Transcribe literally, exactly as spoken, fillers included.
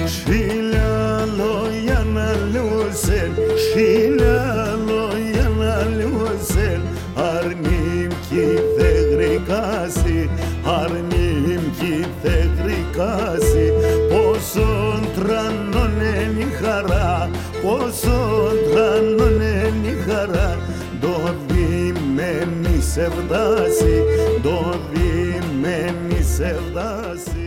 Şilalo yanalosel, şilalo yanalosel, arnim ki θεgrikasi, arnim ki θεgrikasi, πόσον τρανώνεν η χαρά, πόσον τρανώνεν η χαρά, το διμένει σε φτάσει, το διμένει σε φτάσει.